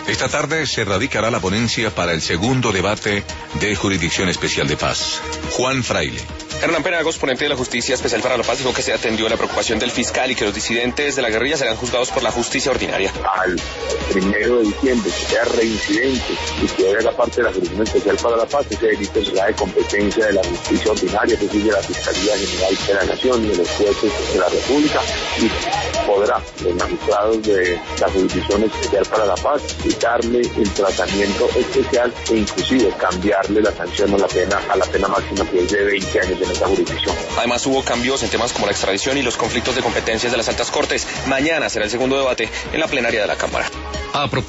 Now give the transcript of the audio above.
Esta tarde se radicará la ponencia para el segundo debate de Jurisdicción Especial de Paz. Juan Fraile. Hernán Penagos, ponente de la Justicia Especial para la Paz, dijo que se atendió a la preocupación del fiscal y que los disidentes de la guerrilla serán juzgados por la justicia ordinaria. Al 1 de diciembre, que sea reincidente y que haga parte de la Jurisdicción Especial para la Paz, ese delito será de competencia de la justicia ordinaria, es decir, de la Fiscalía General de la Nación y de los jueces de la República, y podrá los magistrados de la Jurisdicción Especial para la Paz darle el tratamiento especial e inclusive cambiarle la sanción o la pena a la pena máxima, que es de 20 años en esta jurisdicción. Además hubo cambios en temas como la extradición y los conflictos de competencias de las altas cortes. Mañana será el segundo debate en la plenaria de la Cámara.